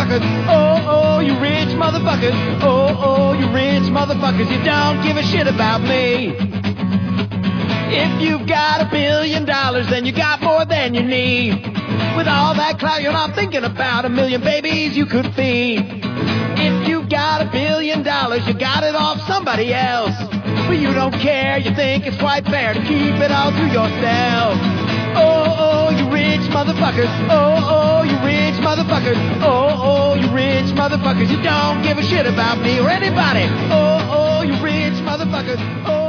motherfuckers. Oh, you rich motherfuckers. Oh, you rich motherfuckers. You don't give a shit about me. If you've got $1 billion, then you got more than you need. With all that clout, you're not thinking about 1 million babies you could feed. If you got $1 billion, you got it off somebody else. But you don't care, you think it's quite fair to keep it all to yourself. Oh, you rich motherfuckers. Oh, you rich motherfuckers. Oh, you rich motherfuckers. You don't give a shit about me or anybody. Oh, you rich motherfuckers. Oh.